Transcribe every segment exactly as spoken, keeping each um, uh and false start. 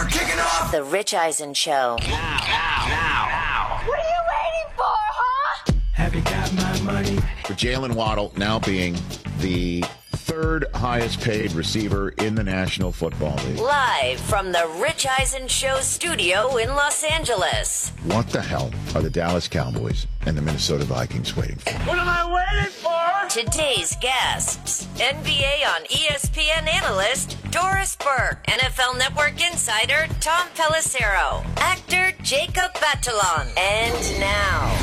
are kicking off The Rich Eisen Show. now, now, now, now. What are you waiting for, huh? Have you got my money? With Jalen Waddle now being the third highest paid receiver in the National Football League. Live from the Rich Eisen Show studio in Los Angeles. What the hell are the Dallas Cowboys and the Minnesota Vikings waiting for? What am I waiting for? Today's guests, N B A on E S P N analyst Doris Burke, N F L Network insider Tom Pelissero, actor Jacob Batalon, and now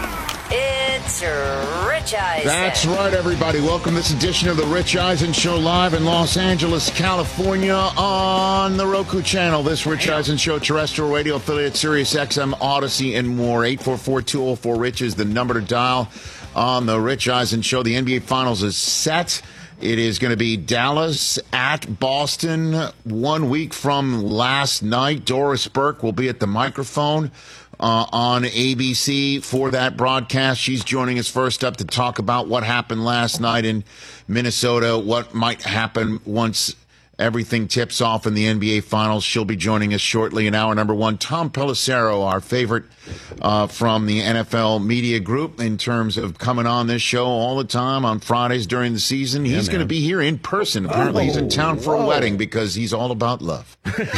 it's Rich Eisen. That's right, everybody. Welcome to this edition of the Rich Eisen Show live in Los Angeles, California on the Roku channel. This Rich Eisen Show terrestrial radio affiliate Sirius X M, Odyssey, and more. eight four four, two oh four, RICH is the number to dial on the Rich Eisen Show. The N B A Finals is set. It is going to be Dallas at Boston one week from last night. Doris Burke will be at the microphone Uh, on A B C for that broadcast. She's joining us first up to talk about what happened last night in Minnesota, what might happen once everything tips off in the N B A Finals. She'll be joining us shortly in hour number one. Tom Pelissero, our favorite uh, from the N F L Media Group in terms of coming on this show all the time on Fridays during the season. He's going to be here in person. Apparently, oh, he's in town for whoa. a wedding because he's all about love.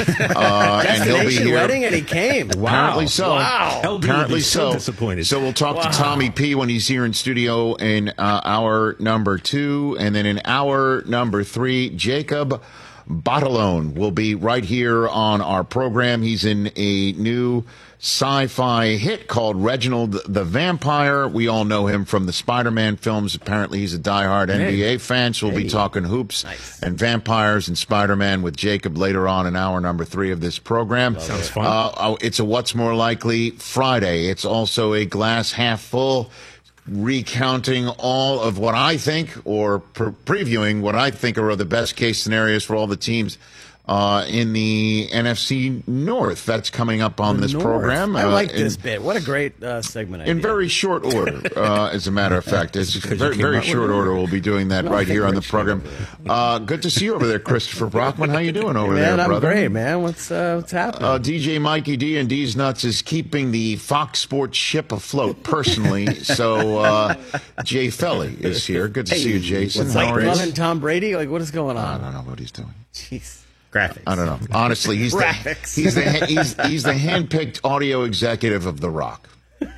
Uh, and he'll be here. Wedding, and he came. Apparently wow. so. Wow. Apparently so. so disappointed. So we'll talk wow. to Tommy P when he's here in studio in uh, hour number two. And then in hour number three, Jacob Batalon will be right here on our program. He's in a new sci-fi hit called Reginald the Vampire. We all know him from the Spider-Man films. Apparently he's a diehard hey. N B A fan, so we'll hey. be talking hoops nice. and vampires and Spider-Man with Jacob later on in hour number three of this program. Sounds fun. Uh, it's a What's More Likely Friday. It's also a glass half full, recounting all of what I think, or pre- previewing what I think are the best case scenarios for all the teams uh, in the N F C North. That's coming up on the this North. program. I uh, like in, this bit. What a great uh, segment idea. In very short order, uh, as a matter of fact. It's very, very short order. We'll be doing that right here on the program. Uh, good to see you over there, Christopher Brockman. How you doing over hey, there, man, brother? I'm great, man. What's, uh, what's happening? Uh, D J Mikey D and D's Nuts is keeping the Fox Sports ship afloat personally. so uh, Jay Felly is here. Good to hey, see you, Jason. What's How like are you? loving Tom Brady? Like, what is going on? I don't know what he's doing. Jeez. Graphics. I don't know. Honestly, he's the, Graphics. he's the he's he's the handpicked audio executive of The Rock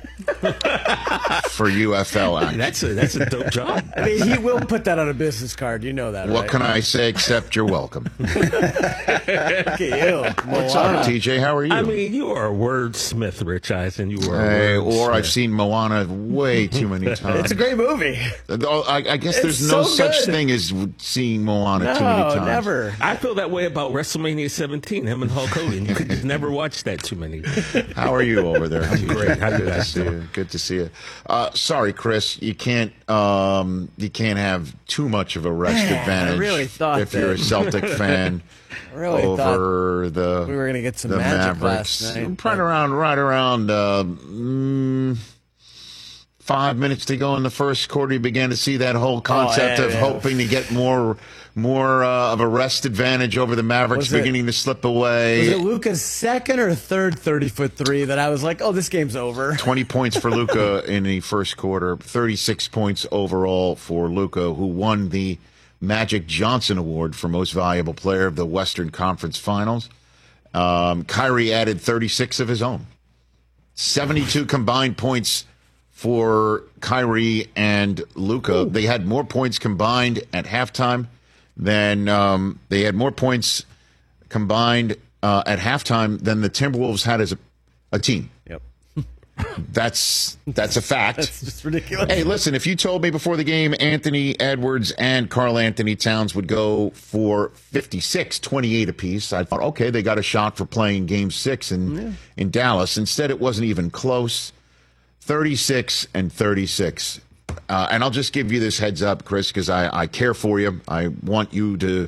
for U F L acting. That's a that's a dope job. I mean, he will put that on a business card. You know that, What right? can I say except you're welcome? Look at you. What's up, T J? How are you? I mean, you are a wordsmith, Rich Eisen. You are. Hey, a or I've wordsmith. seen Moana way too many times. It's a great movie. Oh, I, I guess there's It's no so such good. thing as seeing Moana No, too many times. never. I feel that way about WrestleMania seventeen. Him and Hulk Hogan. You could just never watch that too many. How are you over there? I'm great. How do you Good to guys see doing? you. Good to see you. Uh, sorry, Chris, you can't um, you can't have too much of a rest Man, I advantage really thought if you're a that. Celtic fan. I really over the we were gonna get some the magic Mavericks. last night, Right but- around, right around. Uh, mm, Five minutes to go in the first quarter, you began to see that whole concept Oh, yeah, of yeah. hoping to get more, more uh, of a rest advantage over the Mavericks, Was it- beginning to slip away. Was it Luka's second or third thirty-foot three that I was like, oh, this game's over? twenty points for Luka in the first quarter, thirty-six points overall for Luka, who won the Magic Johnson Award for Most Valuable Player of the Western Conference Finals. Um, Kyrie added thirty-six of his own. seventy-two combined points for Kyrie and Luka. They had more points combined at halftime than um, they had more points combined uh, at halftime than the Timberwolves had as a, a team. Yep. That's that's a fact. That's just ridiculous. Hey, listen, if you told me before the game Anthony Edwards and Karl Anthony Towns would go for fifty-six, twenty-eight apiece, I thought, okay, they got a shot for playing game six in, yeah. in Dallas. Instead, it wasn't even close. thirty-six and thirty-six. Uh, and I'll just give you this heads up, Chris, because I, I care for you. I want you to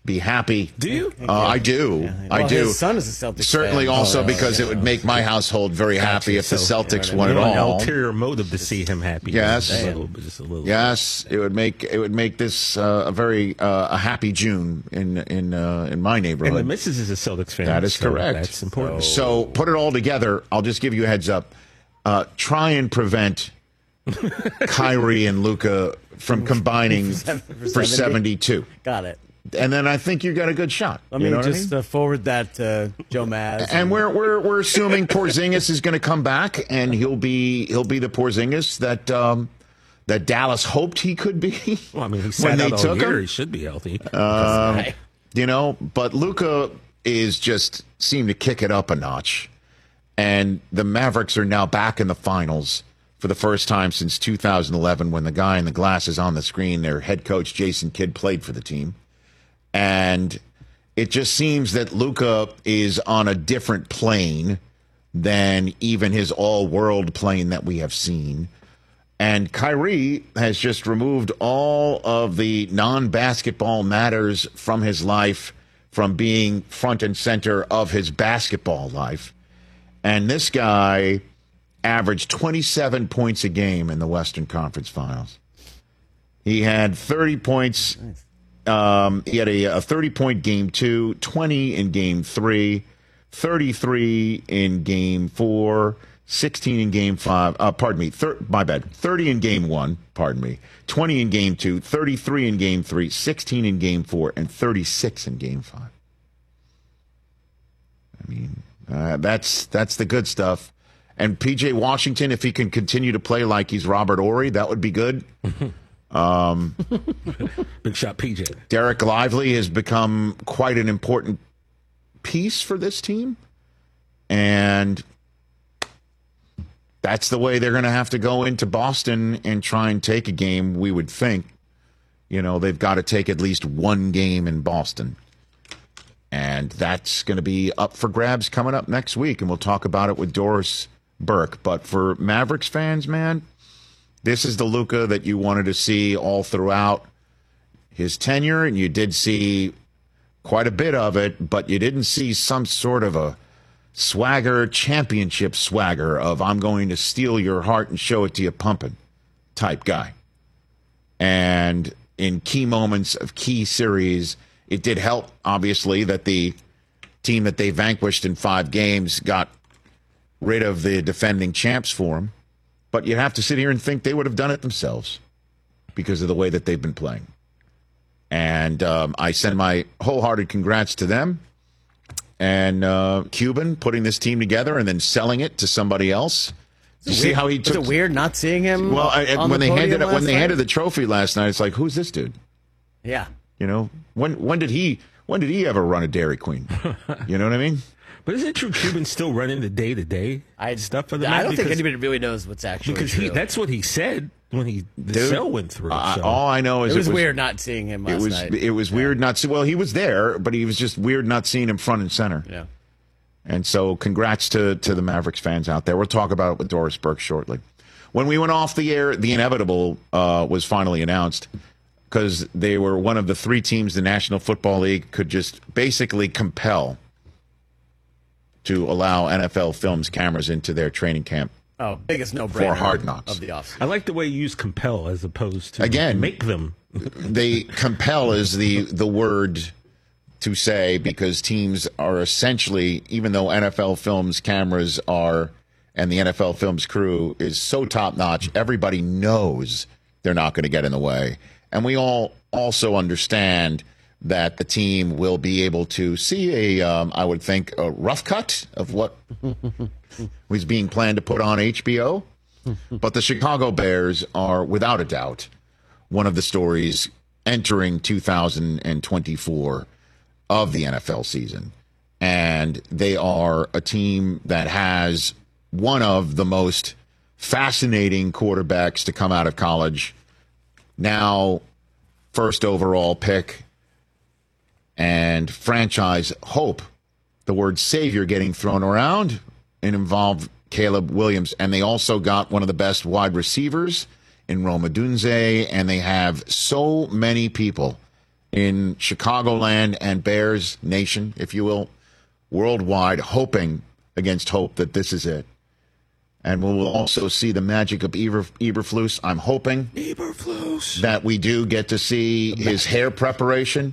be happy. Do you? Uh, I do. Yeah, I well, do. His son is a Celtics Certainly fan. also Oh, because yeah. it would make my household very happy if the So, Celtics you won it know, an all. ulterior motive to see him happy. Yes. Just a little, bit, just a little. Yes, it would make it would make this uh, a very uh, a happy June in in uh, in my neighborhood. And the missus is a Celtics fan. That is so correct. That's important. So put it all together. I'll just give you a heads up. Uh, try and prevent Kyrie and Luka from combining For for seventy? seventy-two. Got it. And then I think you got a good shot. Let you me know what I just mean? uh, forward that to Joe Maz. And we're we're we're assuming Porzingis is going to come back, and he'll be he'll be the Porzingis that um, that Dallas hoped he could be. Well, I mean, he when sat they out all took year. him. He should be healthy. Right. You know, but Luka is just seemed to kick it up a notch, and the Mavericks are now back in the finals for the first time since two thousand eleven, when the guy in the glasses on the screen, their head coach Jason Kidd, played for the team. And it just seems that Luka is on a different plane than even his all-world plane that we have seen. And Kyrie has just removed all of the non-basketball matters from his life, from being front and center of his basketball life. And this guy averaged twenty-seven points a game in the Western Conference Finals. He had thirty points. Um, he had a, a thirty-point game two, twenty in game three, thirty-three in game four, sixteen in game five. Uh, pardon me, thir- my bad. thirty in game one, pardon me, twenty in game two, thirty-three in game three, sixteen in game four, and thirty-six in game five. I mean, uh, that's that's the good stuff. And P J Washington, if he can continue to play like he's Robert Horry, that would be good. Um, Big shot, P J. Derek Lively has become quite an important piece for this team. And that's the way they're going to have to go into Boston and try and take a game, we would think. You know, they've got to take at least one game in Boston. And that's going to be up for grabs coming up next week. And we'll talk about it with Doris Burke. But for Mavericks fans, man, this is the Luka that you wanted to see all throughout his tenure, and you did see quite a bit of it, but you didn't see some sort of a swagger, championship swagger of I'm going to steal your heart and show it to you pumping type guy. And in key moments of key series, it did help, obviously, that the team that they vanquished in five games got rid of the defending champs for him. But you have to sit here and think they would have done it themselves because of the way that they've been playing. And um, I send my wholehearted congrats to them. And uh, Cuban putting this team together and then selling it to somebody else. You see how he Was took it weird not seeing him? Well, I, on when the they handed podium it, when last they night? handed the trophy last night, it's like, who's this dude? Yeah. You know, when when did he when did he ever run a Dairy Queen? You know what I mean? But isn't it true Cuban still running the day to day stuff for the I Mets? don't think Because- anybody really knows what's actually because true. he that's what he said when he the Dude, sale went through. Uh, so. all I know is it was weird not seeing him last It was night. it was weird not see. Well, he was there, but he was just weird not seeing him front and center. Yeah. And so, congrats to to the Mavericks fans out there. We'll talk about it with Doris Burke shortly. When we went off the air, the inevitable uh, was finally announced because they were one of the three teams the National Football League could just basically compel to allow N F L Films cameras into their training camp. Oh, biggest no-brainer For Hard Knocks. of the offseason. I like the way you use compel as opposed to Again, make them. They compel is the the word to say because teams are essentially, even though N F L Films cameras are and the N F L Films crew is so top notch, everybody knows they're not going to get in the way, and we all also understand that the team will be able to see a, um, I would think, a rough cut of what was being planned to put on H B O. But the Chicago Bears are, without a doubt, one of the stories entering two thousand twenty-four of the N F L season. And they are a team that has one of the most fascinating quarterbacks to come out of college. Now, first overall pick and franchise hope. The word savior getting thrown around and involved Caleb Williams. And they also got one of the best wide receivers in Rome Odunze. And they have so many people in Chicagoland and Bears Nation, if you will, worldwide, hoping against hope that this is it. And we will also see the magic of Eber, Eberflus. I'm hoping Eberflus. that we do get to see his hair preparation.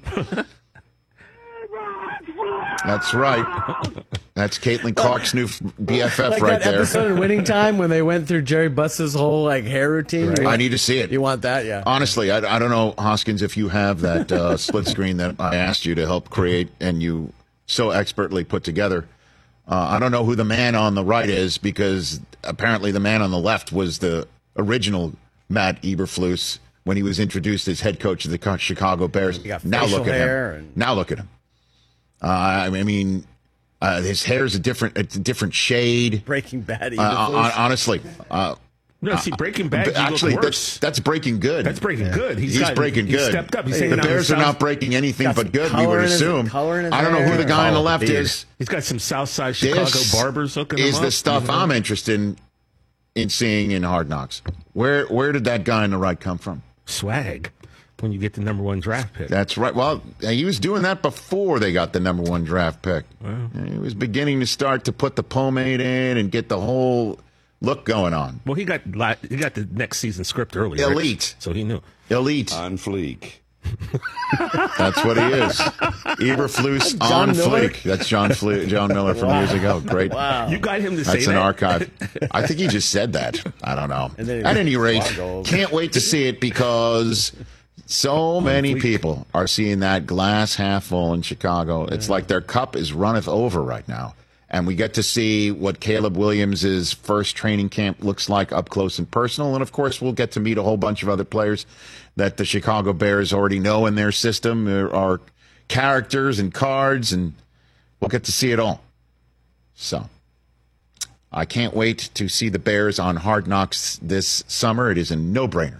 That's right. That's Caitlin Clark's new B F F Like right that there. episode in Winning Time when they went through Jerry Buss's whole like hair routine. Right. You want- I need to see it. You want that? Yeah. Honestly, I, I don't know, Hoskins, if you have that uh, split screen that I asked you to help create and you so expertly put together. Uh, I don't know who the man on the right is because apparently the man on the left was the original Matt Eberflus when he was introduced as head coach of the Chicago Bears. He got Now facial look at hair him. and- Now look at him. Uh, I mean, uh, his hair is a different, it's a different shade. Breaking Bad. Uh, Eberflus. hon- honestly, uh, No, see, Breaking Bad, but he actually, looked that's, worse. that's breaking good. That's breaking good. He's got- breaking he's good. stepped up. He's the taking out Bears the are not South- breaking anything Got but some good, we color would in his- assume. color in his I don't know who hair. the guy on the Oh, left beard. is. He's got some Southside Chicago This barbers hooking is him the up. stuff I'm interested in, in seeing in Hard Knocks. Where where did that guy on the right come from? Swag when you get the number one draft pick. That's right. Well, he was doing that before they got the number one draft pick. He was beginning to start to put the pomade in and get the whole look going on. Well, he got li- he got the next season script early. Rich, Elite. so he knew. Elite. On fleek. That's what he is. Eberflus John on Miller? fleek. That's John Fle- John Miller from years ago. Great. Wow. You got him to say That's an that. archive. I think he just said that. I don't know. And then he At was any rate, Fargo. can't wait to see it because so many people are seeing that glass half full in Chicago. It's like their cup is runneth over right now. And we get to see what Caleb Williams' first training camp looks like up close and personal. And, of course, we'll get to meet a whole bunch of other players that the Chicago Bears already know in their system. There are characters and cards, and we'll get to see it all. So I can't wait to see the Bears on Hard Knocks this summer. It is a no-brainer.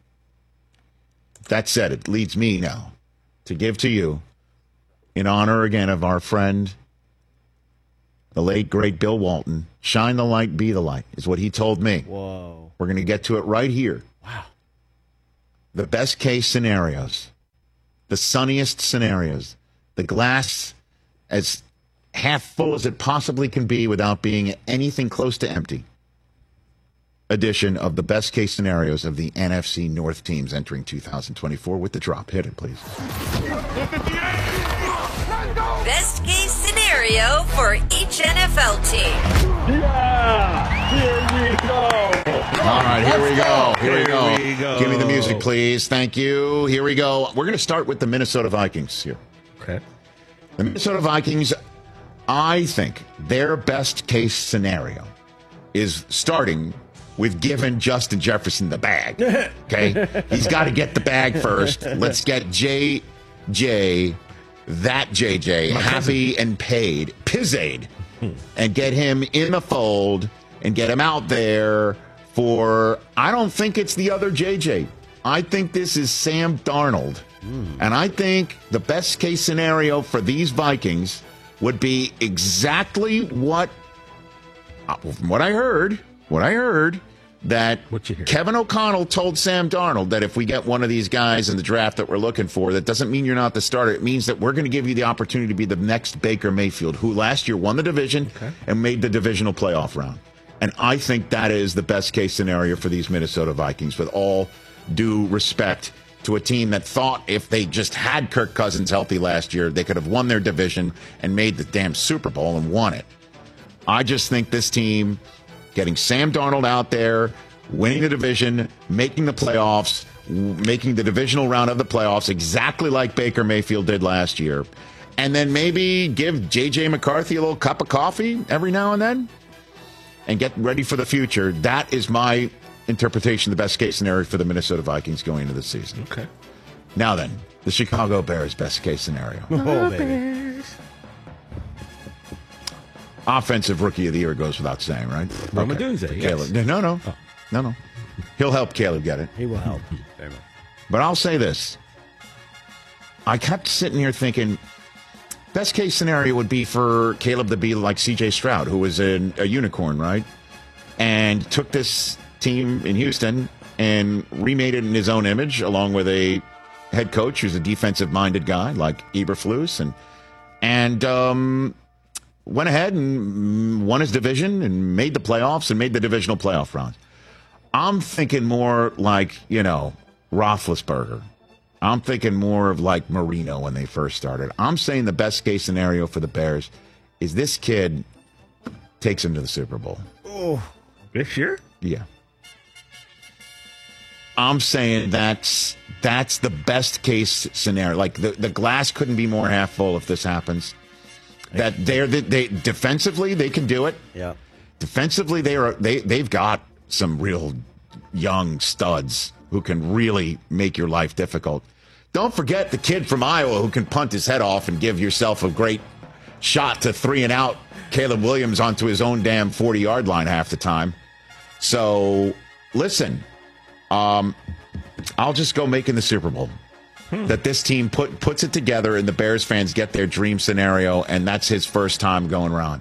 That said, it leads me now to give to you, in honor again of our friend, the late, great Bill Walton, shine the light, be the light, is what he told me. Whoa. We're going to get to it right here. Wow. The best case scenarios, the sunniest scenarios, the glass as half full as it possibly can be without being anything close to empty edition of the best case scenarios of the N F C North teams entering two thousand twenty-four with the drop. Hit it, please. Best case scenario for each N F L team. All right, here we go. Here we Here go. we go. Give me the music, please. Thank you. Here we go. We're going to start with the Minnesota Vikings here. Okay. The Minnesota Vikings, I think their best case scenario is starting with giving Justin Jefferson the bag. Okay? He's got to get the bag first. Let's get J J, that J J, happy and paid, pizzade, and get him in the fold and get him out there for, I don't think it's the other J J. I think this is Sam Darnold. And I think the best case scenario for these Vikings would be exactly what, uh, from what I heard, what I heard, that What you hear? Kevin O'Connell told Sam Darnold that if we get one of these guys in the draft that we're looking for, that doesn't mean you're not the starter. It means that we're going to give you the opportunity to be the next Baker Mayfield, who last year won the division and made the divisional playoff round. And I think that is the best case scenario for these Minnesota Vikings, with all due respect to a team that thought if they just had Kirk Cousins healthy last year, they could have won their division and made the damn Super Bowl and won it. I just think this team, getting Sam Darnold out there, winning the division, making the playoffs, w- making the divisional round of the playoffs exactly like Baker Mayfield did last year, and then maybe give J J McCarthy a little cup of coffee every now and then and get ready for the future. That is my interpretation of the best case scenario for the Minnesota Vikings going into the season. Okay. Now then, the Chicago Bears best case scenario. Oh, baby. Offensive Rookie of the Year goes without saying, right? Roma Okay. Dunze, For yes. Caleb. No, no. No, no. He'll help Caleb get it. He will help. Very much. But I'll say this. I kept sitting here thinking, best case scenario would be for Caleb to be like C J Stroud, who was an, a unicorn, right? And took this team in Houston and remade it in his own image, along with a head coach who's a defensive-minded guy like Eberflus, and and um, went ahead and won his division and made the playoffs and made the divisional playoff rounds. I'm thinking more like, you know, Roethlisberger. I'm thinking more of like Marino when they first started. I'm saying the best-case scenario for the Bears is this kid takes him to the Super Bowl. Oh, This year? Yeah. I'm saying that's that's the best case scenario. Like the, the glass couldn't be more half full if this happens. That they're they, they defensively they can do it. yeah. Defensively they are they they've got some real young studs who can really make your life difficult. Don't forget the kid from Iowa who can punt his head off and give yourself a great shot to three and out Caleb Williams onto his own damn forty-yard line half the time. So, listen, um, I'll just go making the Super Bowl. Hmm. That this team put puts it together and the Bears fans get their dream scenario, and that's his first time going around.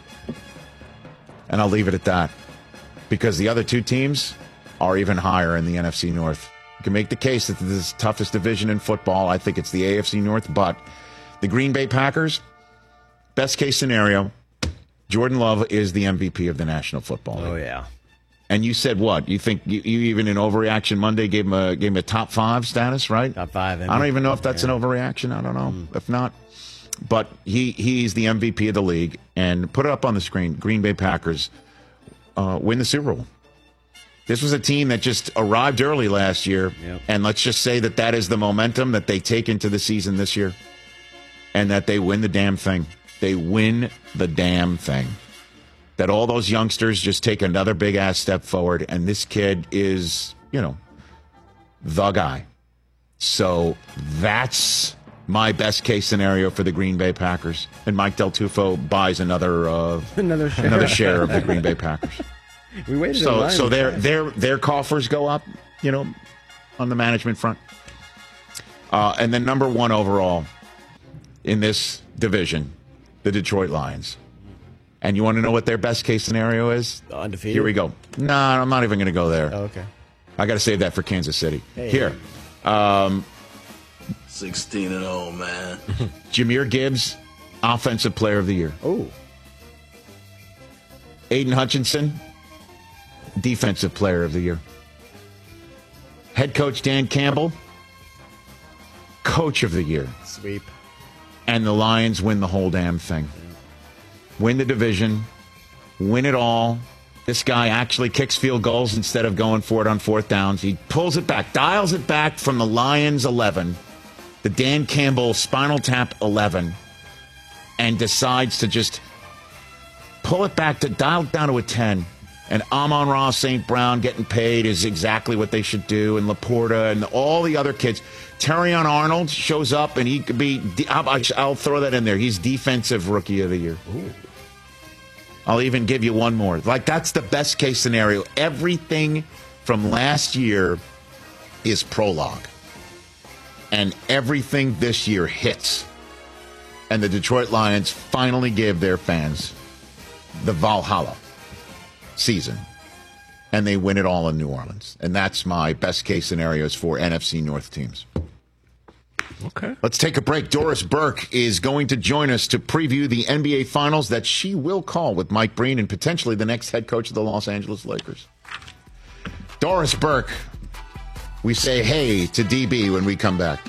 And I'll leave it at that. Because the other two teams are even higher in the N F C North. You can make the case that this is the toughest division in football. I think it's the A F C North, but the Green Bay Packers, best case scenario, Jordan Love is the M V P of the National Football League. Oh, yeah. And you said what? You think you, you even in Overreaction Monday gave him a gave him a top five status, right? Top five. I don't even know if that's yeah. an overreaction. I don't know. Mm. If not, but he he's the M V P of the league. And put it up on the screen. Green Bay Packers uh, win the Super Bowl. This was a team that just arrived early last year, yep. and let's just say that that is the momentum that they take into the season this year, and that they win the damn thing. They win the damn thing. That all those youngsters just take another big-ass step forward, and this kid is, you know, the guy. So that's my best-case scenario for the Green Bay Packers. And Mike Del Tufo buys another uh, another share. another share of the Green Bay Packers. We waited. in So line so with their that. their their coffers go up, you know, on the management front. Uh, and then number one overall in this division, the Detroit Lions. And you want to know what their best case scenario is? Undefeated. Here we go. No, I'm not even going to go there. Oh, okay. I got to save that for Kansas City. Hey. Here. Um, sixteen and oh, man. Jahmyr Gibbs, Offensive Player of the Year. Oh. Aiden Hutchinson, Defensive Player of the Year. Head coach Dan Campbell, Coach of the Year. Sweep. And the Lions win the whole damn thing. Win the division. Win it all. This guy actually kicks field goals instead of going for it on fourth downs. He pulls it back, dials it back from the Lions eleven, the Dan Campbell Spinal Tap eleven, and decides to just pull it back to dial it down to a ten. And Amon-Ra Saint Brown getting paid is exactly what they should do. And Laporta and all the other kids. Terrion Arnold shows up, and he could be, I'll, I'll throw that in there. He's Defensive Rookie of the Year. Ooh. I'll even give you one more. Like, that's the best case scenario. Everything from last year is prologue. And everything this year hits. And the Detroit Lions finally give their fans the Valhalla season. And they win it all in New Orleans. And that's my best case scenarios for N F C North teams. Okay. Let's take a break. Doris Burke is going to join us to preview the N B A Finals that she will call with Mike Breen and potentially the next head coach of the Los Angeles Lakers. Doris Burke, we say hey to D B when we come back.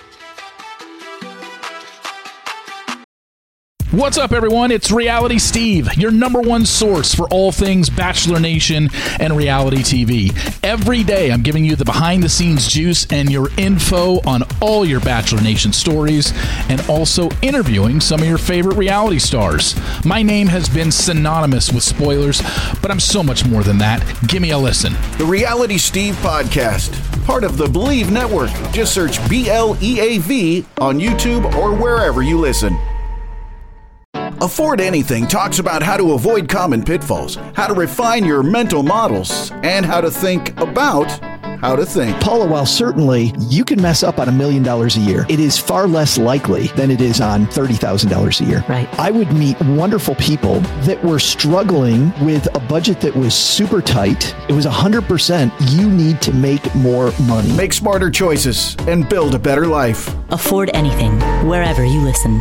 What's up, everyone? It's Reality Steve, your number one source for all things Bachelor Nation and reality T V. Every day, I'm giving you the behind-the-scenes juice and your info on all your Bachelor Nation stories, and also interviewing some of your favorite reality stars. My name has been synonymous with spoilers, but I'm so much more than that. Give me a listen. The Reality Steve Podcast, part of the Believe Network. Just search B L E A V on YouTube or wherever you listen. Afford Anything talks about how to avoid common pitfalls, how to refine your mental models, and how to think about how to think. Paula, while certainly you can mess up on a million dollars a year, it is far less likely than it is on thirty thousand dollars a year. Right. I would meet wonderful people that were struggling with a budget that was super tight. It was one hundred percent you need to make more money. Make smarter choices and build a better life. Afford anything, wherever you listen.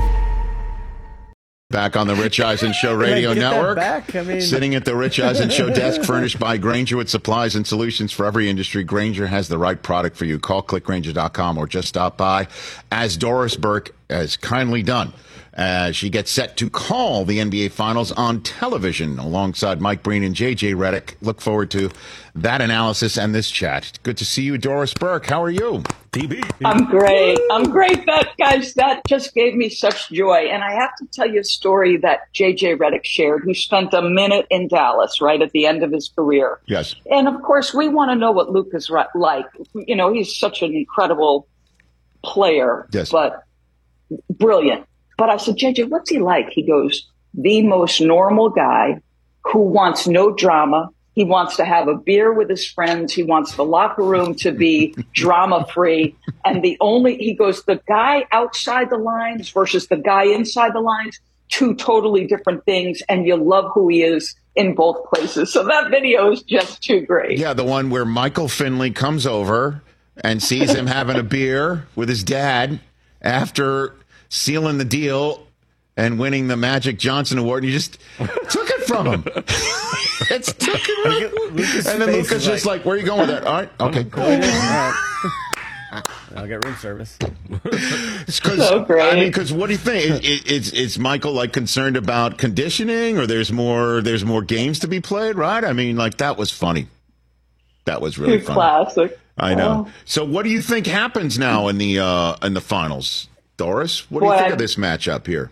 Back on the Rich Eisen Show Radio Get that Network. back? I mean- Sitting at the Rich Eisen Show desk, furnished by Grainger with supplies and solutions for every industry. Grainger has the right product for you. Call click grainger dot com or just stop by, as Doris Burke has kindly done. As she gets set to call the N B A Finals on television alongside Mike Breen and J J Redick. Look forward to that analysis and this chat. Good to see you, Doris Burke. How are you? T B. I'm great. I'm great. That, guys, that just gave me such joy. And I have to tell you a story that J J Redick shared, who spent a minute in Dallas right at the end of his career. Yes. And, of course, we want to know what Luke is like. You know, he's such an incredible player, yes. but brilliant. But I said, J J, what's he like? He goes, the most normal guy who wants no drama. He wants to have a beer with his friends. He wants the locker room to be drama free. And the only, he goes, the guy outside the lines versus the guy inside the lines, two totally different things. And you love who he is in both places. So that video is just too great. Yeah, the one where Michael Finley comes over and sees him having a beer with his dad after sealing the deal and winning the Magic Johnson Award, and you just took it from him. It's took it from him. And then Luka's just like, where are you going with that? All right, okay, cool. All right. I'll get room service. It's so great. I mean, because what do you think? It, it, it's it's Michael like concerned about conditioning, or there's more there's more games to be played, right? I mean, like that was funny. That was really funny. Classic. I know. Oh. So, what do you think happens now in the uh, in the finals? Doris, what do you Boy, think of this matchup here?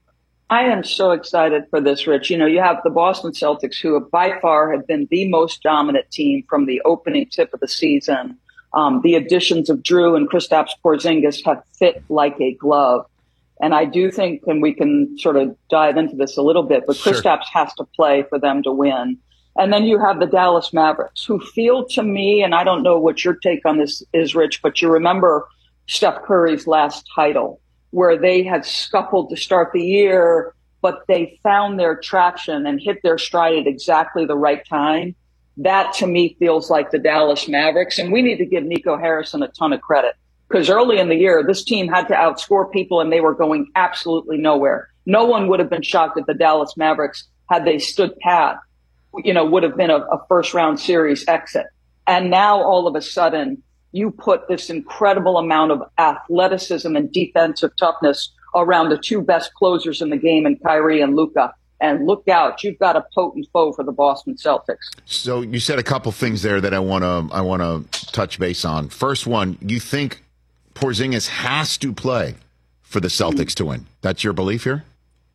I am so excited for this, Rich. You know, you have the Boston Celtics, who by far have been the most dominant team from the opening tip of the season. Um, the additions of Drew and Kristaps Porzingis have fit like a glove. And I do think, and we can sort of dive into this a little bit, but Sure. Kristaps has to play for them to win. And then you have the Dallas Mavericks, who feel to me, and I don't know what your take on this is, Rich, but you remember Steph Curry's last title, where they had scuffled to start the year, but they found their traction and hit their stride at exactly the right time. That, to me, feels like the Dallas Mavericks. And we need to give Nico Harrison a ton of credit, because early in the year, this team had to outscore people, and they were going absolutely nowhere. No one would have been shocked if the Dallas Mavericks, had they stood pat, you know, would have been a, a first-round series exit. And now, all of a sudden, you put this incredible amount of athleticism and defensive toughness around the two best closers in the game, in Kyrie and Luka. And look out, you've got a potent foe for the Boston Celtics. So you said a couple things there that I want to I want to touch base on. First one, you think Porzingis has to play for the Celtics to win? That's your belief here?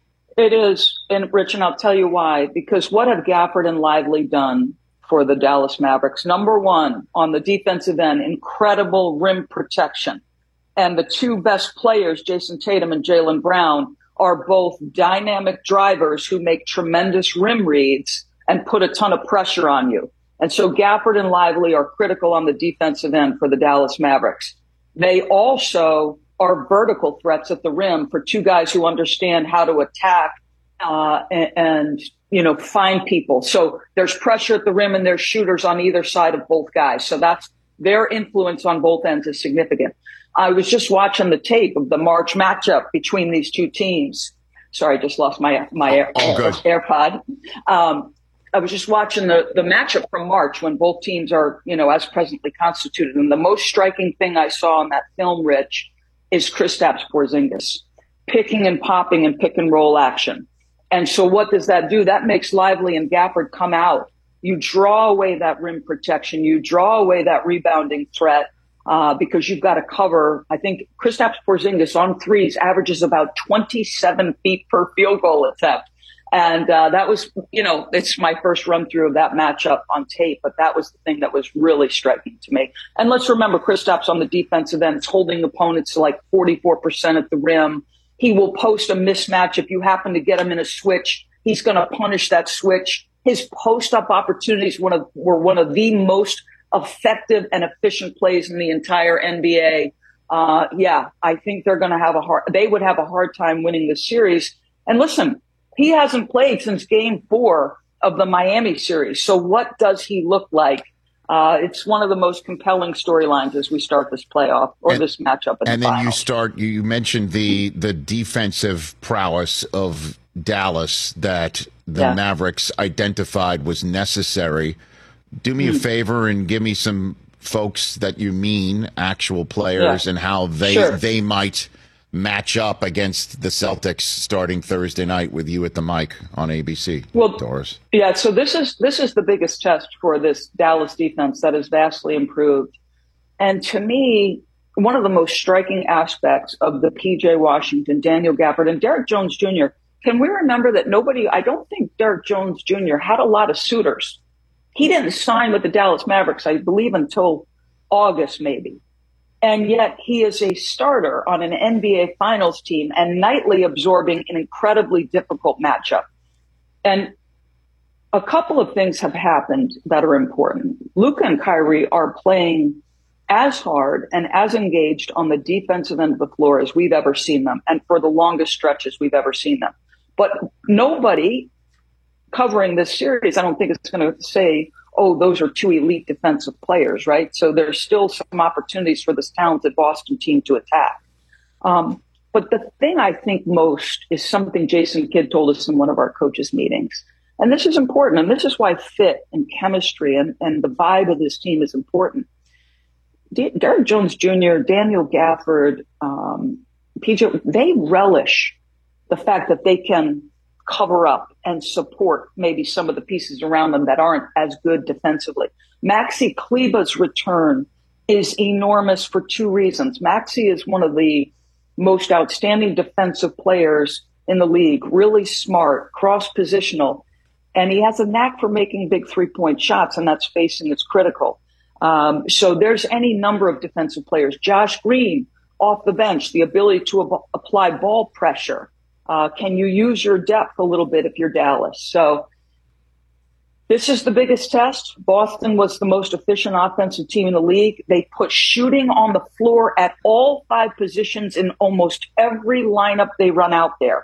It is, and Rich, and I'll tell you why. Because what have Gafford and Lively done for the Dallas Mavericks? Number one, on the defensive end, incredible rim protection. And the two best players, Jason Tatum and Jaylen Brown, are both dynamic drivers who make tremendous rim reads and put a ton of pressure on you. And so Gafford and Lively are critical on the defensive end for the Dallas Mavericks. They also are vertical threats at the rim for two guys who understand how to attack uh, and, and, you know, find people. So there's pressure at the rim, and there's shooters on either side of both guys. So that's their influence on both ends is significant. I was just watching the tape of the March matchup between these two teams. Sorry, I just lost my my Air, oh, good. AirPod. Um, I was just watching the, the matchup from March when both teams are, you know, as presently constituted. And the most striking thing I saw on that film, Rich, is Kristaps Porzingis picking and popping and pick and roll action. And so what does that do? That makes Lively and Gafford come out. You draw away that rim protection. You draw away that rebounding threat. Uh, because you've got to cover, I think Kristaps Porzingis on threes averages about twenty-seven feet per field goal attempt. And uh, that was, you know, it's my first run through of that matchup on tape, but that was the thing that was really striking to me. And let's remember, Kristaps on the defensive end is holding opponents to like forty-four percent at the rim. He will post a mismatch. If you happen to get him in a switch, he's going to punish that switch. His post-up opportunities one of, were one of the most effective and efficient plays in the entire N B A. Uh, yeah, I think they're going to have a hard, they would have a hard time winning this series. And listen, he hasn't played since game four of the Miami series. So what does he look like? Uh, it's one of the most compelling storylines as we start this playoff or and, this matchup. In and the then finals. you start, you mentioned the, the defensive prowess of Dallas that the yeah. Mavericks identified was necessary. Do me mm. a favor and give me some folks that you mean, actual players, yeah. and how they sure. they might match up against the Celtics starting Thursday night with you at the mic on A B C. Well, Doris. Yeah, so this is this is the biggest test for this Dallas defense that has vastly improved. And to me, one of the most striking aspects of the P J Washington, Daniel Gafford, and Derrick Jones Junior, can we remember that nobody, I don't think Derrick Jones Junior had a lot of suitors. He didn't sign with the Dallas Mavericks, I believe, until August maybe. And yet he is a starter on an N B A Finals team and nightly absorbing an incredibly difficult matchup. And a couple of things have happened that are important. Luka and Kyrie are playing as hard and as engaged on the defensive end of the floor as we've ever seen them, and for the longest stretches we've ever seen them. But nobody covering this series, I don't think it's going to say, oh, those are two elite defensive players, right? So there's still some opportunities for this talented Boston team to attack. Um, but the thing I think most is something Jason Kidd told us in one of our coaches' meetings. And this is important, and this is why fit and chemistry and, and the vibe of this team is important. D- Derrick Jones Junior, Daniel Gafford, um, P J, they relish the fact that they can cover up and support maybe some of the pieces around them that aren't as good defensively. Maxi Kleber's return is enormous for two reasons. Maxi is one of the most outstanding defensive players in the league, really smart, cross-positional, and he has a knack for making big three-point shots, and that spacing is critical. Um, so there's any number of defensive players. Josh Green off the bench, the ability to ab- apply ball pressure. Uh, can you use your depth a little bit if you're Dallas? So this is the biggest test. Boston was the most efficient offensive team in the league. They put shooting on the floor at all five positions in almost every lineup they run out there.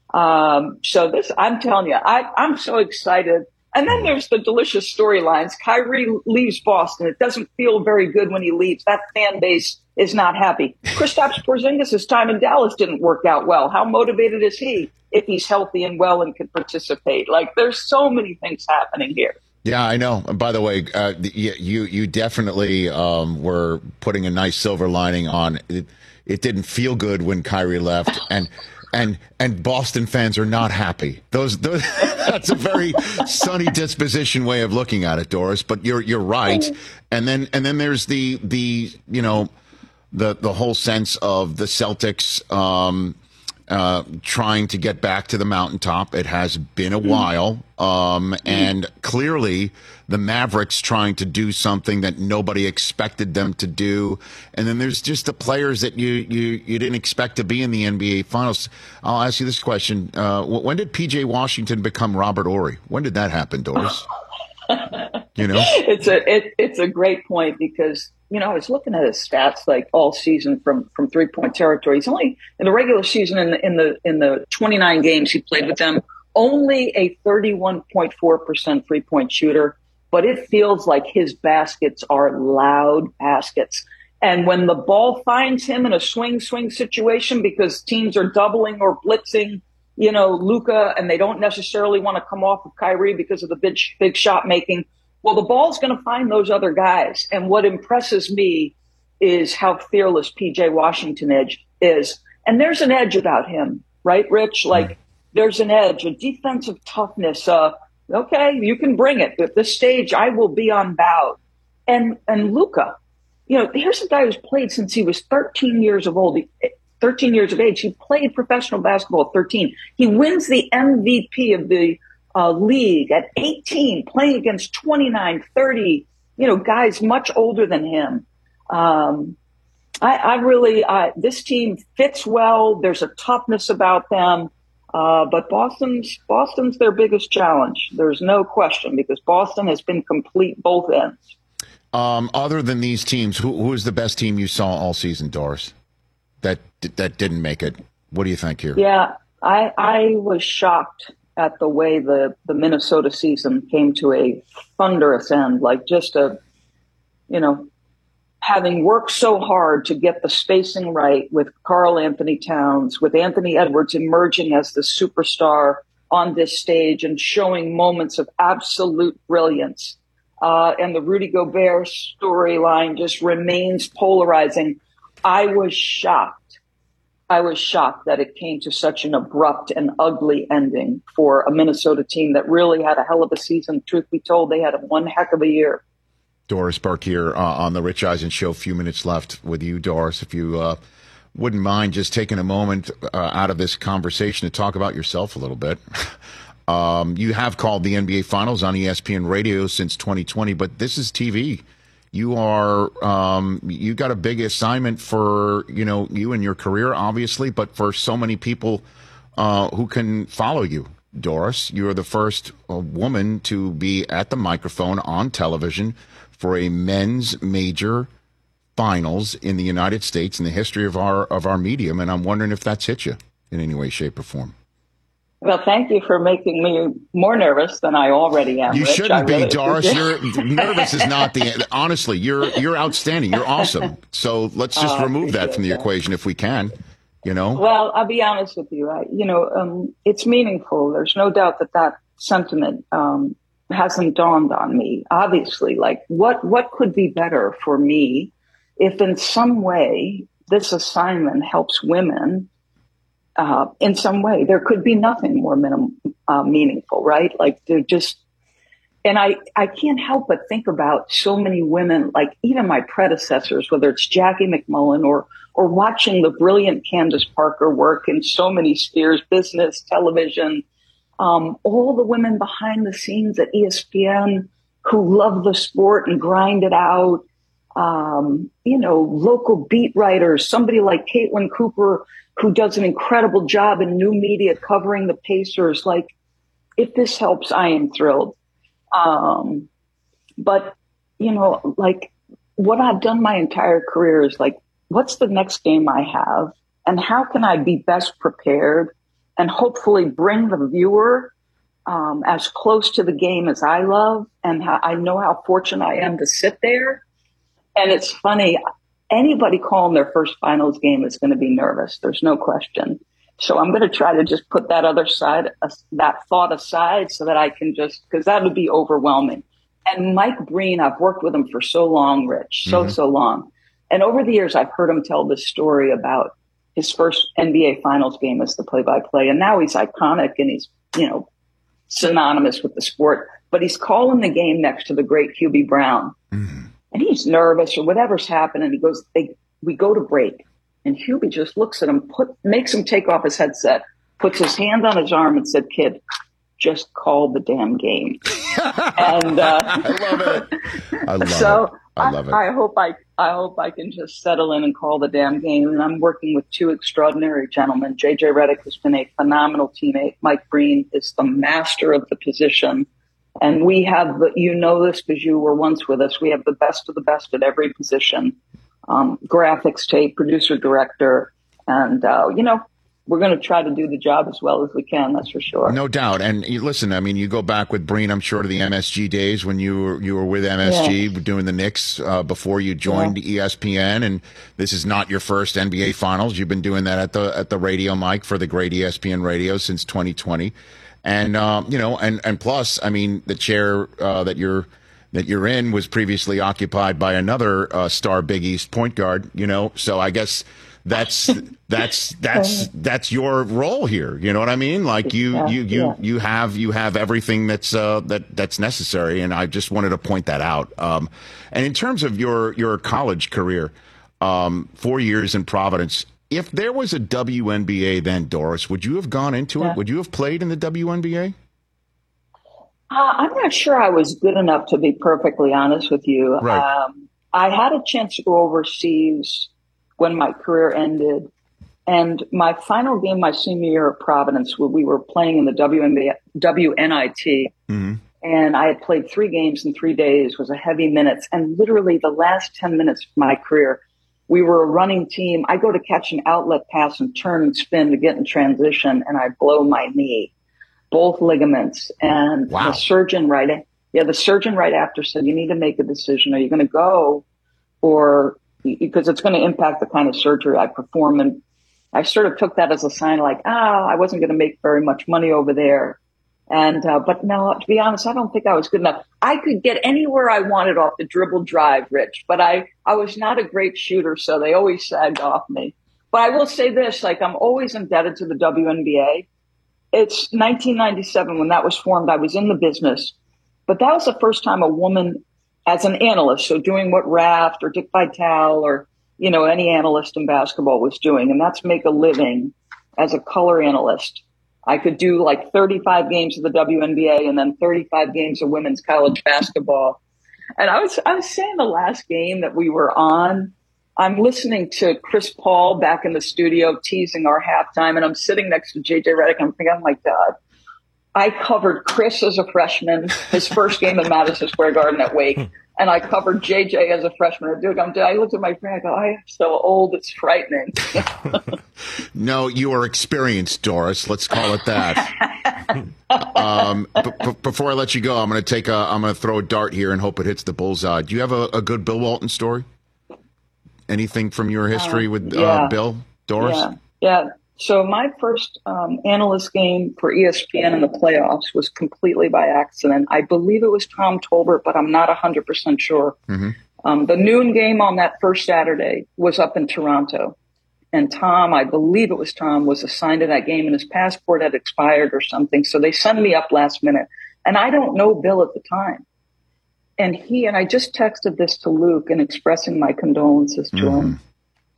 Um, so this, I'm telling you, I, I'm so excited. And then there's the delicious storylines. Kyrie leaves Boston. It doesn't feel very good when he leaves. That fan base is not happy. Kristaps Porzingis' time in Dallas didn't work out well. How motivated is he if he's healthy and well and can participate? Like, there's so many things happening here. Yeah, I know. And by the way, uh, you you definitely um, were putting a nice silver lining on it. It didn't feel good when Kyrie left, and and and Boston fans are not happy. Those, those that's a very sunny disposition way of looking at it, Doris. But you're you're right. And then and then there's the the you know the the whole sense of the Celtics um, uh, trying to get back to the mountaintop. It has been a while, um, and clearly the Mavericks trying to do something that nobody expected them to do. And then there's just the players that you you you didn't expect to be in the N B A Finals. I'll ask you this question: uh, when did P J Washington become Robert Horry? When did that happen, Doris? You know, it's a it, it's a great point because. You know, I was looking at his stats like all season from, from three point territory. He's only in the regular season in the in the in the twenty-nine games he played with them, only a thirty-one point four percent three point shooter. But it feels like his baskets are loud baskets. And when the ball finds him in a swing swing situation because teams are doubling or blitzing, you know, Luka, and they don't necessarily want to come off of Kyrie because of the big big shot making. Well, the ball's going to find those other guys. And what impresses me is how fearless P J Washington edge is. And there's an edge about him, right, Rich? Like, there's an edge, a defensive toughness. Uh, okay, you can bring it. At this stage, I will be unbowed. And and Luka, you know, here's a guy who's played since he was thirteen years of old. thirteen years of age. He played professional basketball at thirteen. He wins the M V P of the Uh, league at eighteen, playing against twenty-nine, thirty, you know, guys much older than him. Um, I, I really, I, this team fits well. There's a toughness about them. Uh, but Boston's, Boston's their biggest challenge. There's no question because Boston has been complete both ends. Um, other than these teams, who who is the best team you saw all season, Doris? That that didn't make it. What do you think here? Yeah, I I was shocked at the way the, the Minnesota season came to a thunderous end. Like just a, you know, having worked so hard to get the spacing right with Karl Anthony Towns, with Anthony Edwards emerging as the superstar on this stage and showing moments of absolute brilliance. Uh, and the Rudy Gobert storyline just remains polarizing. I was shocked. I was shocked that it came to such an abrupt and ugly ending for a Minnesota team that really had a hell of a season. Truth be told, they had one heck of a year. Doris Burke here uh, on the Rich Eisen Show. A few minutes left with you, Doris. If you uh, wouldn't mind just taking a moment uh, out of this conversation to talk about yourself a little bit. um, you have called the N B A Finals on E S P N Radio since twenty twenty, but this is T V. You are um, you got a big assignment for you know you and your career, obviously, but for so many people uh, who can follow you, Doris. You're the first uh, woman to be at the microphone on television for a men's major finals in the United States in the history of our of our medium, and I'm wondering if that's hit you in any way, shape, or form. Well, thank you for making me more nervous than I already am. You Rich. shouldn't I be, really Doris. You're nervous is not the honestly. You're you're outstanding. You're awesome. So let's just uh, remove that from the that. equation if we can. You know. Well, I'll be honest with you. I, you know, um, it's meaningful. There's no doubt that that sentiment um, hasn't dawned on me. Obviously, like what what could be better for me if, in some way, this assignment helps women. Uh, in some way, there could be nothing more minim, uh, meaningful, right? Like they're just, and I, I can't help but think about so many women, like even my predecessors, whether it's Jackie McMullen or, or watching the brilliant Candace Parker work in so many spheres, business, television, um, all the women behind the scenes at E S P N who love the sport and grind it out. Um, you know, local beat writers, somebody like Caitlin Cooper, who does an incredible job in new media covering the Pacers. Like, if this helps, I am thrilled. Um, but, you know, like what I've done my entire career is like, what's the next game I have? And how can I be best prepared and hopefully bring the viewer um, as close to the game as I love? And how, I know how fortunate I am to sit there. And it's funny. Anybody calling their first finals game is going to be nervous. There's no question. So I'm going to try to just put that other side, uh, that thought aside so that I can just, because that would be overwhelming. And Mike Breen, I've worked with him for so long, Rich, so, mm-hmm. so long. And over the years, I've heard him tell this story about his first N B A finals game as the play-by-play. And now he's iconic and he's, you know, synonymous with the sport. But he's calling the game next to the great Hubie Brown. Mm-hmm. And he's nervous or whatever's happening. He goes, they, we go to break. And Hubie just looks at him, put, makes him take off his headset, puts his hand on his arm and said, kid, just call the damn game. and uh, I love it. I love so it. I love it. I, I hope I, I hope I can just settle in and call the damn game. And I'm working with two extraordinary gentlemen. J J Redick has been a phenomenal teammate. Mike Breen is the master of the position. And we have, the, you know this because you were once with us, we have the best of the best at every position. Um, graphics tape, producer, director. And, uh, you know, we're going to try to do the job as well as we can. That's for sure. No doubt. And you, listen, I mean, you go back with Breen, I'm sure, to the M S G days when you were you were with M S G yeah. doing the Knicks uh, before you joined yeah. E S P N. And this is not your first N B A Finals. You've been doing that at the at the radio mic for the great E S P N Radio since twenty twenty. And, um, you know, and, and plus, I mean, the chair uh, that you're that you're in was previously occupied by another uh, star Big East point guard, you know, so I guess that's that's that's that's your role here. You know what I mean? Like you yeah, you you, yeah. you have you have everything that's uh, that that's necessary. And I just wanted to point that out. Um, and in terms of your your college career, um, four years in Providence. If there was a W N B A then, Doris, would you have gone into yeah. it? Would you have played in the W N B A? Uh, I'm not sure I was good enough to be perfectly honest with you. Right. Um, I had a chance to go overseas when my career ended. And my final game my senior year at Providence, where we were playing in the W N B A, W N I T. Mm-hmm. And I had played three games in three days, was a heavy minutes. And literally the last ten minutes of my career, we were a running team. I go to catch an outlet pass and turn and spin to get in transition, and I blow my knee, both ligaments. And wow. the surgeon right, yeah, the surgeon right after said, you need to make a decision. Are you going to go, or because it's going to impact the kind of surgery I perform? And I sort of took that as a sign like, ah, I wasn't going to make very much money over there. And, uh, but no, to be honest, I don't think I was good enough. I could get anywhere I wanted off the dribble drive, Rich, but I, I was not a great shooter. So they always sagged off me. But I will say this, like, I'm always indebted to the W N B A. It's nineteen ninety-seven when that was formed. I was in the business, but that was the first time a woman as an analyst, so doing what Raft or Dick Vitale or, you know, any analyst in basketball was doing, and that's make a living as a color analyst. I could do like thirty-five games of the W N B A and then thirty-five games of women's college basketball. And I was, I was saying the last game that we were on, I'm listening to Chris Paul back in the studio teasing our halftime, and I'm sitting next to J J Redick. I'm thinking, oh my God, I covered Chris as a freshman, his first game in Madison Square Garden at Wake. And I covered J J as a freshman at Duke. I'm, I looked at my friend, I go, I am so old, it's frightening. No, you are experienced, Doris. Let's call it that. um, b- b- before I let you go, I'm going to take a, I'm going to throw a dart here and hope it hits the bullseye. Do you have a, a good Bill Walton story? Anything from your history uh, with uh, yeah. Bill, Doris? Yeah. yeah. So my first um, analyst game for E S P N in the playoffs was completely by accident. I believe it was Tom Tolbert, but I'm not one hundred percent sure. Mm-hmm. Um, the noon game on that first Saturday was up in Toronto. And Tom, I believe it was Tom, was assigned to that game, and his passport had expired or something. So they sent me up last minute. And I don't know Bill at the time. And he, and I just texted this to Luke and expressing my condolences to mm-hmm. him.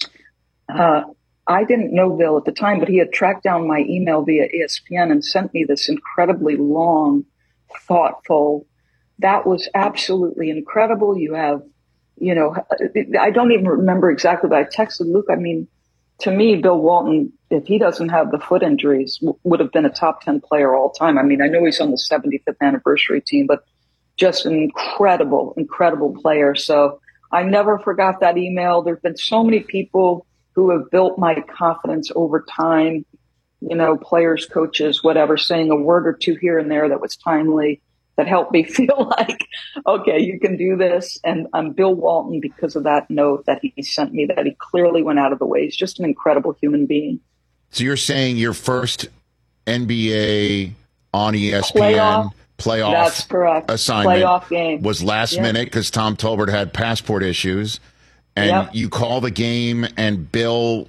Uh, I didn't know Bill at the time, but he had tracked down my email via E S P N and sent me this incredibly long, thoughtful, that was absolutely incredible. You have, you know, I don't even remember exactly, but I texted Luke. I mean, to me, Bill Walton, if he doesn't have the foot injuries, w- would have been a top ten player all time. I mean, I know he's on the seventy-fifth anniversary team, but just an incredible, incredible player. So I never forgot that email. There have been so many people who have built my confidence over time, you know, players, coaches, whatever, saying a word or two here and there that was timely, that helped me feel like, okay, you can do this. And I'm Bill Walton because of that note that he sent me, that he clearly went out of the way. He's just an incredible human being. So you're saying your first N B A on E S P N playoff, playoff that's correct. assignment playoff game. Was last yep. minute because Tom Tolbert had passport issues. And yep. you call the game, and Bill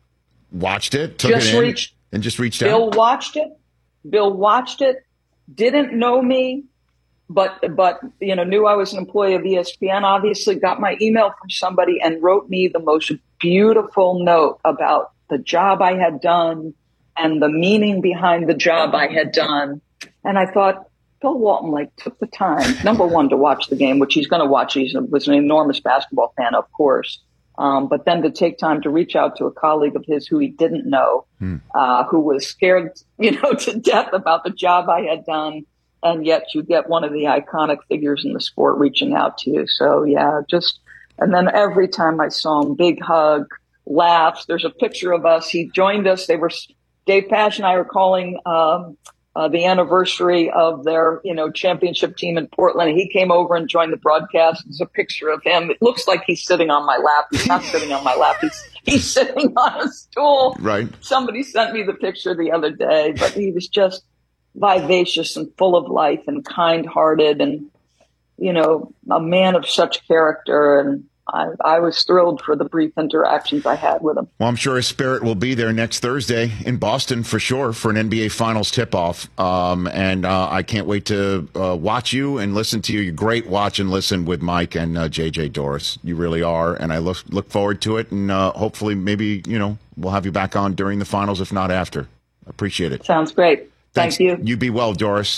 watched it, took just it in, reached, and just reached Bill out? Bill watched it. Bill watched it, didn't know me, but, but you know, knew I was an employee of E S P N, obviously got my email from somebody and wrote me the most beautiful note about the job I had done and the meaning behind the job I had done. And I thought, Bill Walton like took the time, number one, to watch the game, which he's going to watch. He was an enormous basketball fan, of course. Um, but then to take time to reach out to a colleague of his who he didn't know, hmm. uh, who was scared, you know, to death about the job I had done. And yet you get one of the iconic figures in the sport reaching out to you. So yeah, just, and then every time I saw him, big hug, laughs. There's a picture of us. He joined us. They were, Dave Pasch and I were calling, um, Uh, the anniversary of their, you know, championship team in Portland. He came over and joined the broadcast. There's a picture of him. It looks like he's sitting on my lap. He's not sitting on my lap. He's, he's sitting on a stool. Right. Somebody sent me the picture the other day, but he was just vivacious and full of life and kind-hearted and, you know, a man of such character. And I, I was thrilled for the brief interactions I had with him. Well, I'm sure his spirit will be there next Thursday in Boston for sure for an N B A Finals tip-off. Um, and uh, I can't wait to uh, watch you and listen to you. You're great watch and listen with Mike and uh, J J, Doris. You really are. And I look, look forward to it. And uh, hopefully maybe, you know, we'll have you back on during the finals, if not after. Appreciate it. Sounds great. Thanks. Thank you. You be well, Doris.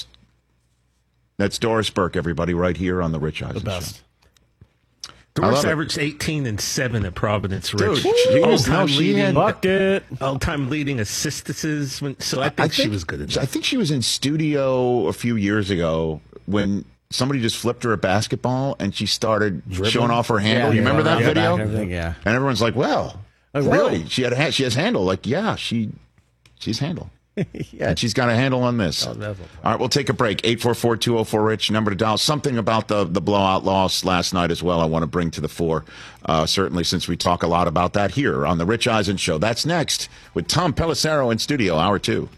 That's Doris Burke, everybody, right here on The Rich Eisen The best. Show. Doris averaged eighteen and seven at Providence, Rich. Dude, she was, all-time no, she leading, had bucket. all-time leading assistances. So I think, I think she was good enough. I think she was in studio a few years ago when somebody just flipped her a basketball and she started Dribbling? showing off her handle. Yeah, you remember yeah, that yeah, video? back and everything, yeah. And everyone's like, well, Like, really? whoa. She had a ha- she has handle. Like, yeah, she she's handle. Yeah. And she's got a handle on this. Oh, All right, we'll take a break. eight four four, two oh four, RICH, number to dial. Something about the, the blowout loss last night as well I want to bring to the fore, uh, certainly since we talk a lot about that here on The Rich Eisen Show. That's next with Tom Pelissero in studio, hour two.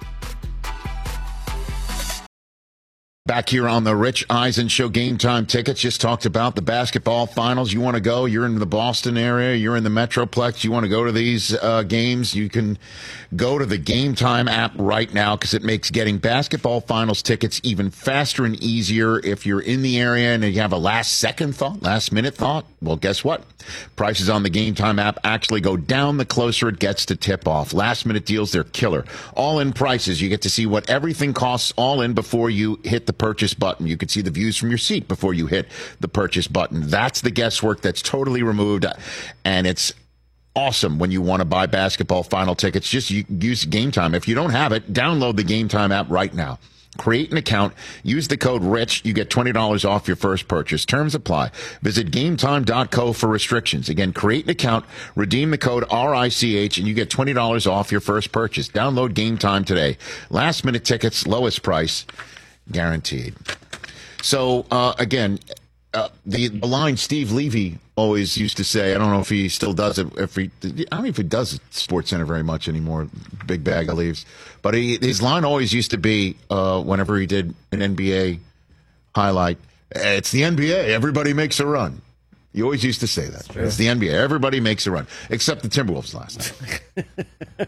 Back here on the Rich Eisen Show, Game Time tickets. Just talked about the basketball finals. You want to go? You're in the Boston area. You're in the Metroplex. You want to go to these uh, games? You can go to the Game Time app right now because it makes getting basketball finals tickets even faster and easier. If you're in the area and you have a last second thought, last minute thought, well, guess what? Prices on the Game Time app actually go down the closer it gets to tip off. Last minute deals, they're killer. All in prices. You get to see what everything costs all in before you hit the purchase button. You can see the views from your seat before you hit the purchase button. That's the guesswork that's totally removed, and it's awesome when you want to buy basketball final tickets. Just use Game Time. If you don't have it, download the Game Time app right now. Create an account. Use the code RICH. You get twenty dollars off your first purchase. Terms apply. Visit game time dot co for restrictions. Again, create an account, redeem the code R I C H, and you get twenty dollars off your first purchase. Download Game Time today. Last minute tickets, lowest price, guaranteed. So, uh, again, uh, the, the line Steve Levy always used to say, I don't know if he still does it, if he, I don't know if he does Sports Center very much anymore, big bag of leaves, but he, his line always used to be, uh, whenever he did an N B A highlight, it's the N B A, everybody makes a run. He always used to say that. It's the N B A, everybody makes a run, except the Timberwolves last night.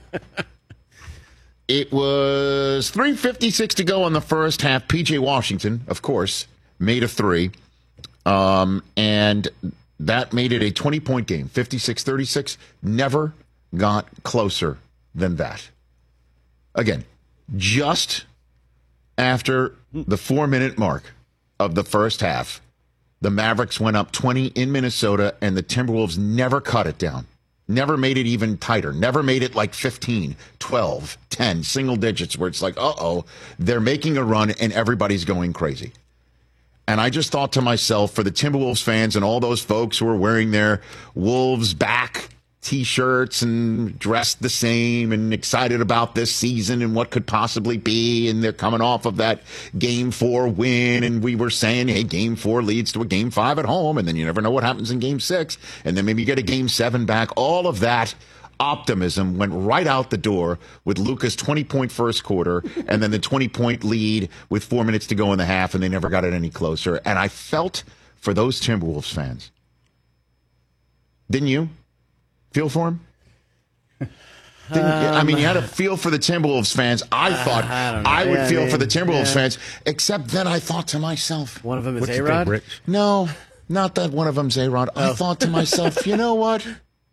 It was three fifty-six to go in the first half. P J Washington, of course, made a three. Um, and that made it a twenty-point game, fifty-six thirty-six. Never got closer than that. Again, just after the four-minute mark of the first half, the Mavericks went up twenty in Minnesota, and the Timberwolves never cut it down. Never made it even tighter. Never made it like fifteen, twelve, ten, single digits where it's like, uh-oh, they're making a run and everybody's going crazy. And I just thought to myself, for the Timberwolves fans and all those folks who are wearing their Wolves back T-shirts and dressed the same and excited about this season and what could possibly be, and they're coming off of that game four win, and we were saying, hey, game four leads to a game five at home, and then you never know what happens in game six, and then maybe you get a game seven back. All of that optimism went right out the door with Luka's twenty-point first quarter and then the twenty-point lead with four minutes to go in the half, and they never got it any closer. And I felt for those Timberwolves fans. Didn't you? Feel for him? Didn't, um, I mean, you had to feel for the Timberwolves fans. I uh, thought I, I would yeah, feel I mean, for the Timberwolves yeah. fans, except then I thought to myself, one of them is A-Rod? No, not that one of them's A-Rod. Oh. I thought to myself, you know what?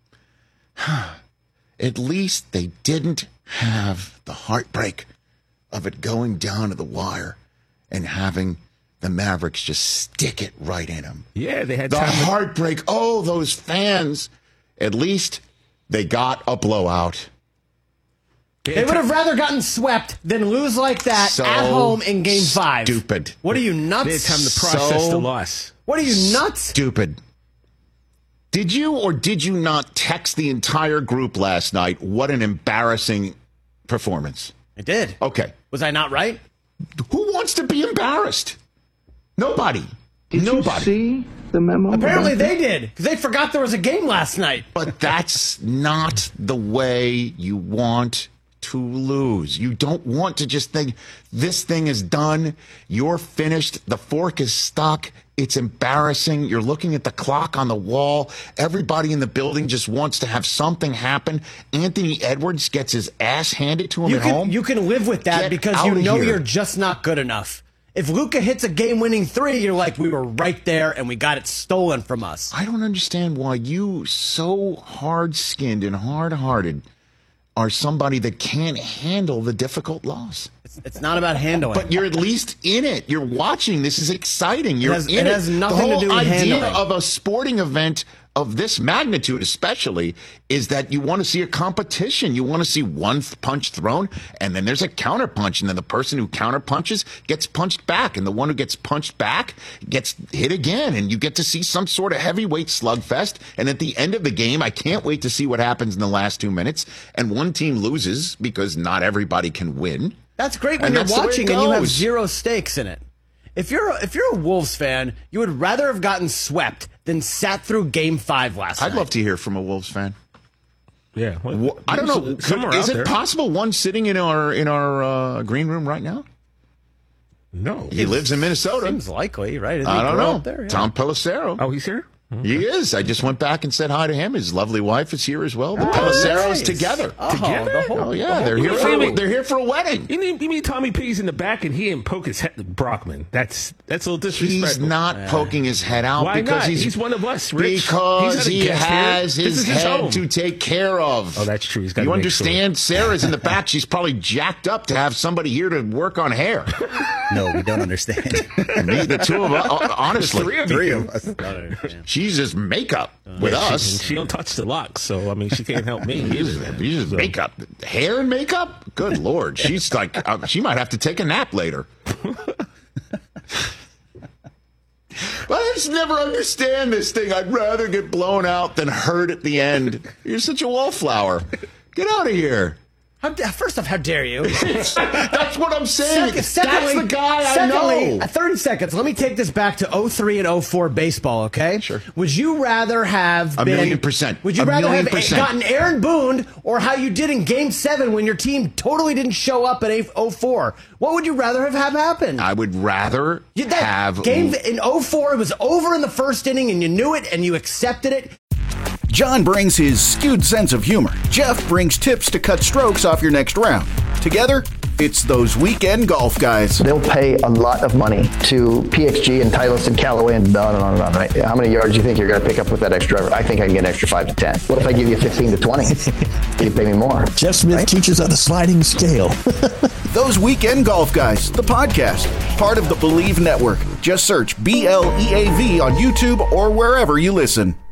At least they didn't have the heartbreak of it going down to the wire and having the Mavericks just stick it right in them. Yeah, they had the time heartbreak. To- oh, those fans. At least they got a blowout. They would have rather gotten swept than lose like that so at home in game five. Stupid. What are you, nuts? They had time to process so the loss. What are you, nuts? Stupid. Did you or did you not text the entire group last night? What an embarrassing performance. I did. Okay. Was I not right? Who wants to be embarrassed? Nobody. Did Nobody. You see the memo? Apparently they did, because they forgot there was a game last night. But that's not the way you want to lose. You don't want to just think, this thing is done, you're finished, the fork is stuck, it's embarrassing, you're looking at the clock on the wall, everybody in the building just wants to have something happen. Anthony Edwards gets his ass handed to him you at can, home. You can live with that Get because you know here. You're just not good enough. If Luka hits a game-winning three, you're like, we were right there and we got it stolen from us. I don't understand why you, so hard-skinned and hard-hearted, are somebody that can't handle the difficult loss. It's, it's not about handling. But you're at least in it. You're watching. This is exciting. You're it has, in it. it has nothing the whole to do with idea handling. of a sporting event of this magnitude especially is that you want to see a competition. You want to see one th- punch thrown, and then there's a counter punch, and then the person who counter punches gets punched back, and the one who gets punched back gets hit again, and you get to see some sort of heavyweight slugfest. And at the end of the game, I can't wait to see what happens in the last two minutes, and one team loses because not everybody can win. That's great when And you're that's the way it watching and you have goes. zero stakes in it. If you're if you're a Wolves fan, you would rather have gotten swept than sat through Game Five last I'd night. love to hear from a Wolves fan. Yeah, well, Wha- I don't know. Somewhere Could- is out it there. possible one sitting in our in our uh, green room right now? No, He lives in Minnesota. Seems likely, right? Isn't I he don't grow know. up there? Yeah. Tom Pelissero. Oh, he's here. He is. I just went back and said hi to him. His lovely wife is here as well. The Oh, Pelisseros nice. together. Oh, Together? the whole, Oh the yeah, whole- they're here Wait, for wait, wait. they're here for a wedding. You mean, you mean Tommy P's in the back and he didn't poke his head Brockman? That's that's a little disrespectful. He's not poking his head out Why because not? he's, He's one of us, Rich. He's Because not a he guest has here. This his is his head home. to take care of. Oh, that's true. He's got You to make understand? Sarah's in the back. She's probably jacked up to have somebody here to work on hair. No, we don't understand. Me, the two of us, honestly, Three of Three you. of us. she's just makeup with Yeah, us. She, she don't touch the locks, so I mean, she can't help me either. She's just So- makeup, hair and makeup. Good Lord, she's like uh, she might have to take a nap later. But I just never understand this thing. I'd rather get blown out than hurt at the end. You're such a wallflower. Get out of here. How, da- first off, how dare you? That's what I'm saying. Second- secondly, That's the guy I secondly, know. uh, thirty seconds. Let me take this back to oh three and oh four baseball, okay? Sure. Would you rather have A been, million percent. Would you A rather million have percent. gotten Aaron Boone or how you did in Game seven when your team totally didn't show up at oh four? What would you rather have, have happened? I would rather You- that have game in oh four, it was over in the first inning and you knew it and you accepted it. John brings his skewed sense of humor. Jeff brings tips to cut strokes off your next round. Together, it's those weekend golf guys. They'll pay a lot of money to P X G and Titleist and Callaway and on and on and on, right? How many yards do you think you're going to pick up with that extra driver? I think I can get an extra five to ten. What if I give you fifteen to twenty? You pay me more. Jeff Smith Right? teaches on the sliding scale. Those Weekend Golf Guys, the podcast, part of the Believe Network. Just search B L E A V on YouTube or wherever you listen.